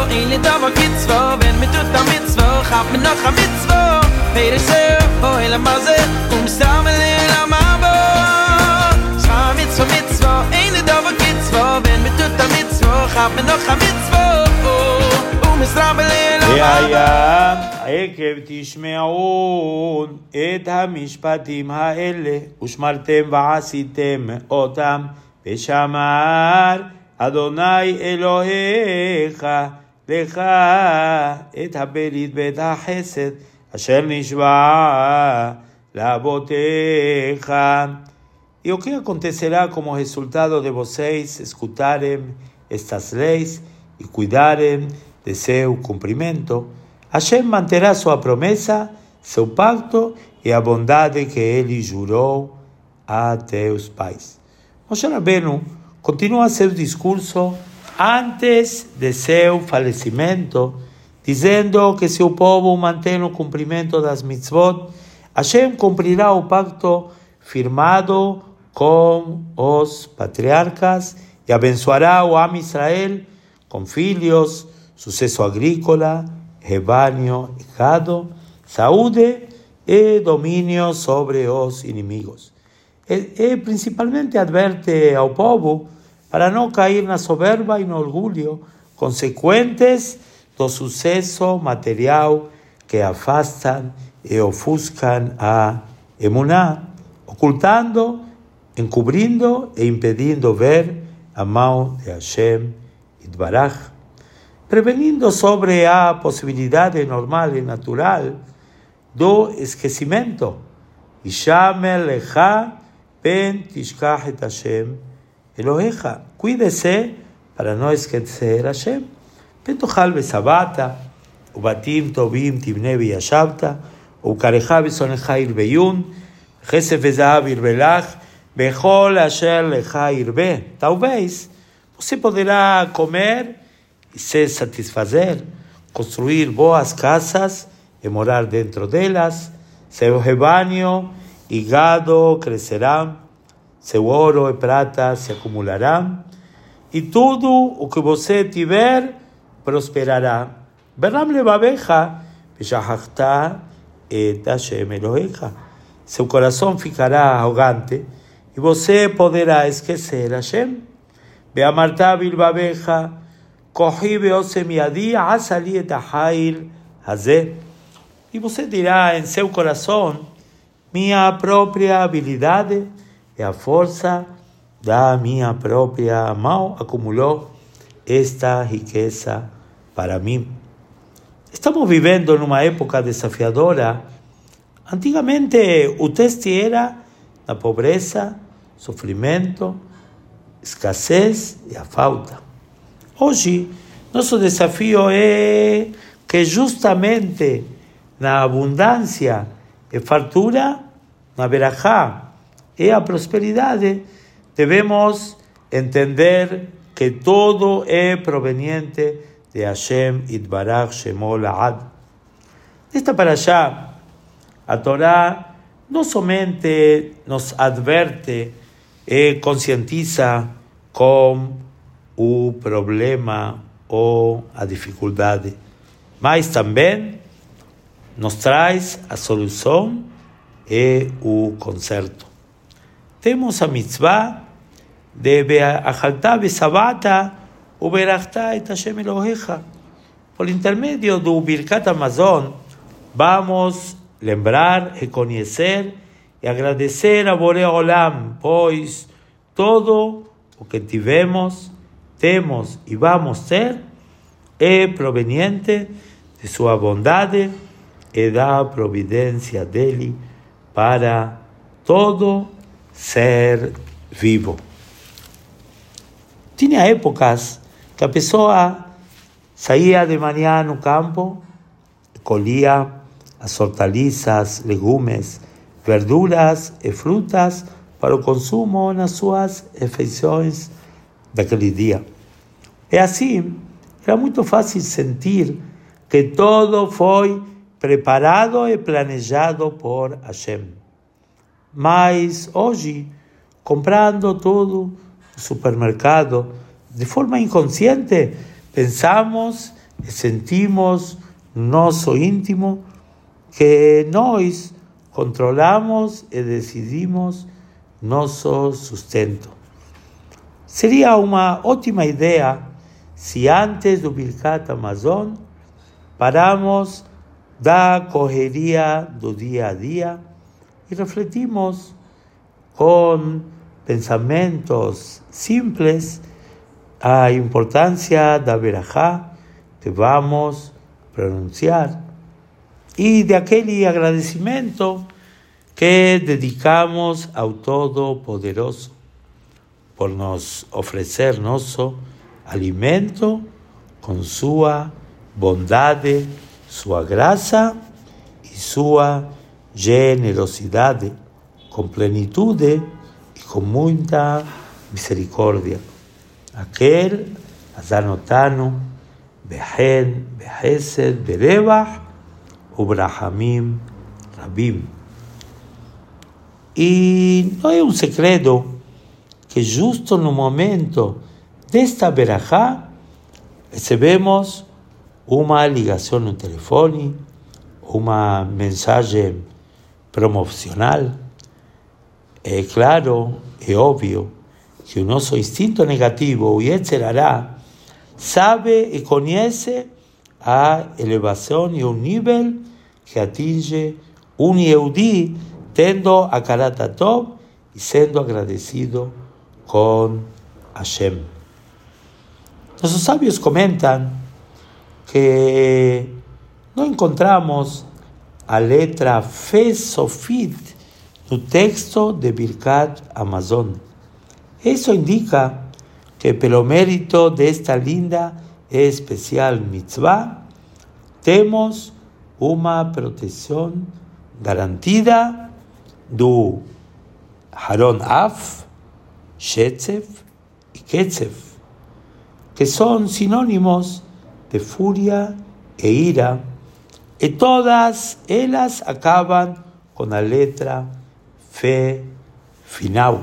אין לי דבר קצבו wenn mit tut damit zwo hab mir noch a mitzwo Peter sehr oh la maze umstammen la mabo schau mitzwo אין לי דבר קצבו wenn mit tut damit zwo hab mir noch a mitzwo והיה עקב תשמעון את המשפטים האלה ושמרתם ועשיתם אותם ושמר אדוני אלוהיך לך את הברית ואת החסד אשר נשבע לאבותיך. E o que acontecerá como resultado de vocês escutarem estas leis e cuidarem de seu cumprimento? Hashem manterá sua promessa, seu pacto e a bondade que ele jurou a teus pais. Moshe Rabbeinu continua seu discurso antes de seu falecimento, dizendo que se o povo mantém o cumprimento das mitzvot, Hashem cumprirá o pacto firmado com os patriarcas e abençoará o Am Israel com filhos, sucesso agrícola, rebanho e gado, saúde e domínio sobre os inimigos. E principalmente adverte ao povo para não cair na soberba e no orgulho consequentes do sucesso material que afastam e ofuscam a emuná, ocultando, encobrindo e impedindo ver a mão de Hashem Yitbarach, prevenindo sobre a possibilidade normal e natural do esquecimento. Hishamel lecha pen tishkach et Hashem Elohecha. Cuide-se para não esquecer Hashem. Petochal besabata, ubatim tovim tibne v'yashavta, ukarecha v'sonecha irbeyun, chesef v'zahav irbelach, bechol asher lecha irbe. Talvez você poderá comer e se satisfazer, construir boas casas e morar dentro delas, seu rebanho e gado crescerão, seu ouro e prata se acumularão, e tudo o que você tiver prosperará. Beram levavecha, v'shachachta et Hashem Elohecha. Seu coração ficará arrogante e você poderá esquecer Hashem. Ve'amarta bilvavecha, kohi ve'osem yadi, asali et hail hazeh. E você dirá em seu coração, minha própria habilidade e a força da minha própria mão acumulou esta riqueza para mim. Estamos vivendo numa época desafiadora. Antigamente o teste era a pobreza, sofrimento, escassez e a falta. Hoje, nosso desafio é que justamente na abundância e fartura, na verajá e a prosperidade, devemos entender que todo é proveniente de Hashem Yitbarach Shemo La'ad. Nesta parashá, a Torá não somente nos adverte e conscientiza com o problema ou a dificuldade, mas também nos traz a solução e o conserto. Temos a mitzvah de Ve'achalta v'sabata uberachta et Hashem Elohecha. Por intermédio do Birkat Hamazon, vamos lembrar, reconhecer e agradecer a Borei Olam, pois todo o que tivemos, temos e vamos ter é proveniente de sua bondade e da providência dele para todo ser vivo. Tinha épocas que a pessoa saía de manhã no campo, colhia as hortaliças, legumes, verduras e frutas para o consumo nas suas refeições daquele dia. E assim, era muito fácil sentir que tudo foi preparado e planejado por Hashem. Mas hoje, comprando tudo no supermercado, de forma inconsciente, pensamos e sentimos nosso íntimo que nós controlamos e decidimos nosso sustento. Seria uma ótima ideia se antes do Birkat Hamazon paramos da correria do dia a dia e refletimos com pensamentos simples a importância da Berajá que vamos pronunciar e daquele agradecimento que dedicamos ao Todo-Poderoso por nos oferecer nosso alimento com sua bondade, sua graça e sua generosidade, com plenitude e com muita misericórdia. Aquele azanotano behen, behesed, berevach, ubrahamim rabim. E não é um segredo que justo no momento desta berajá recebemos uma ligação no telefone, uma mensagem promocional. É claro, é óbvio que o nosso instinto negativo, o Yetzer Hará, sabe e conhece a elevação e o nível que atinge Yehudi tendo a Karat Tov e sendo agradecido com Hashem. Nossos sábios comentam que não encontramos a letra Fe Sofit no texto de Birkat Hamazon. Isso indica que pelo mérito desta linda e especial mitzvah, temos uma proteção garantida do Haron Af, Shetzef e Ketzef, que são sinônimos de fúria e ira, e todas elas acabam com a letra Fe final.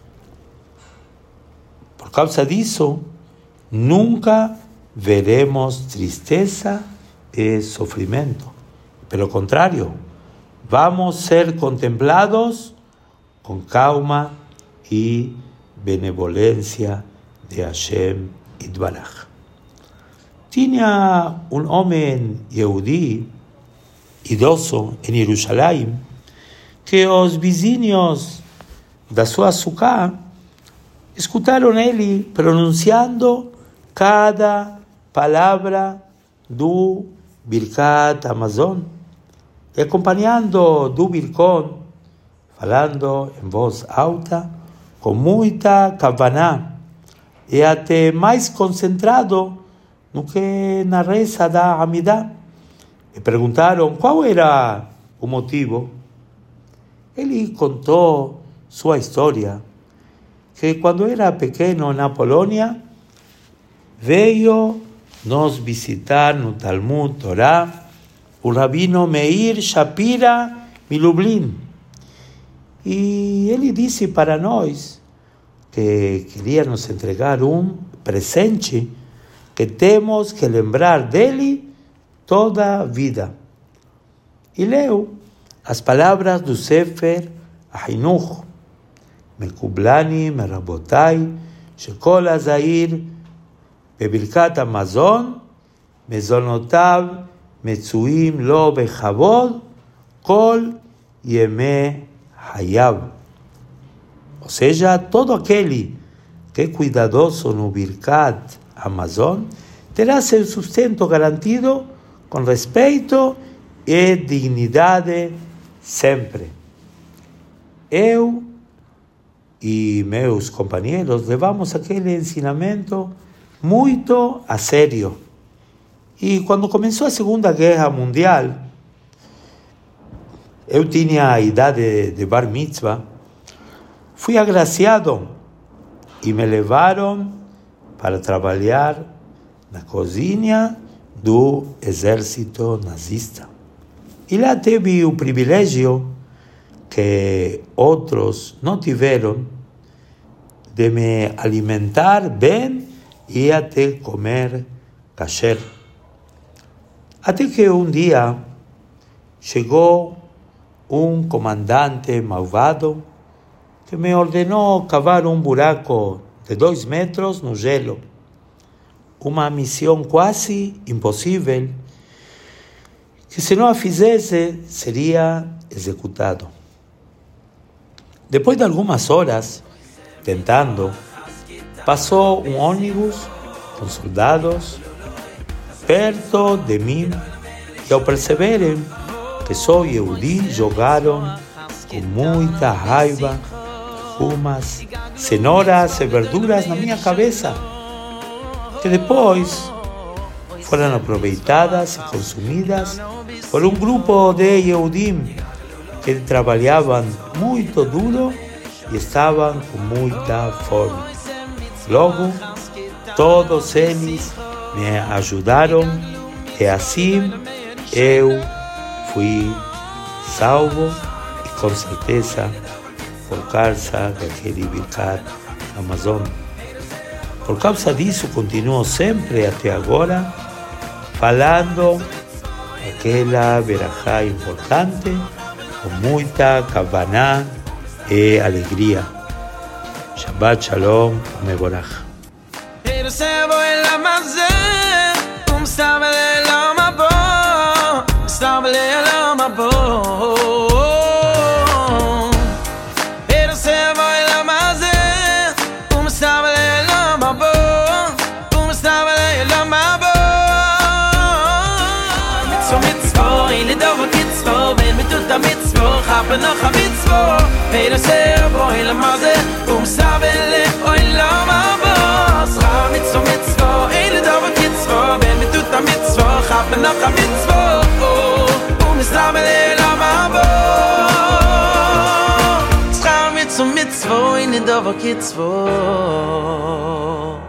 Por causa disso, nunca veremos tristeza e sofrimento. Pelo contrário, vamos ser contemplados com calma e benevolência de Hashem Yitbarach. Tinha um homem Yehudi, idoso, em Jerusalém, que os vizinhos da sua sucá escutaram ele pronunciando cada palavra do Birkat Hamazon e acompanhando do Birkon, falando em voz alta, com muita kavaná e até mais concentrado no que na reza da Amidá. E perguntaram qual era o motivo. Ele contou sua história, que quando era pequeno na Polônia, veio nos visitar no Talmud Torá o rabino Meir Shapira Milublin. E ele disse para nós que queria nos entregar um presente que temos que lembrar dele toda a vida. E leu as palavras do Sefer Ahinuch, Mekublani Merabotai, Shekol Azair, בברכת המזון, מזונותיו מצויים לו בכבוד כל ימי חייו. Ou seja, todo aquele que é cuidadoso no Birkat Hamazon terá seu sustento garantido com respeito e dignidade sempre. Eu e meus companheiros levamos aquele ensinamento muito a sério. E quando começou a Segunda Guerra Mundial, eu tinha a idade de Bar Mitzvah, fui agraciado e me levaram para trabalhar na cozinha do exército nazista. E lá teve o privilégio que outros não tiveram de me alimentar bem e até comer kasher. Até que um dia chegou um comandante malvado que me ordenou cavar um buraco de 2 metros no gelo. Uma missão quase impossível, que se não a fizesse, seria executado. Depois de algumas horas tentando, passou um ônibus com soldados perto de mim e, ao perceberem que sou Yehudi, jogaram com muita raiva umas cenouras e verduras na minha cabeça, que depois foram aproveitadas e consumidas por um grupo de Yehudim que trabalhavam muito duro e estavam com muita fome. Logo, todos eles me ajudaram e assim eu fui salvo e com certeza por causa daquele Birkat Hamazon. Por causa disso, continuo sempre até agora falando aquela verajá importante com muita kavaná e alegria. Shabbat Shalom Mevorach. Haben noch a mitzvah, jeder sehr wohl am Maze, sabele oilam abos. Haben mitzvah, jeder dava mitzvah, wenn wir tut a mitzvah, haben noch a mitzvah, sabele oilam abos. Haben mitzvah, jeder dava mitzvah.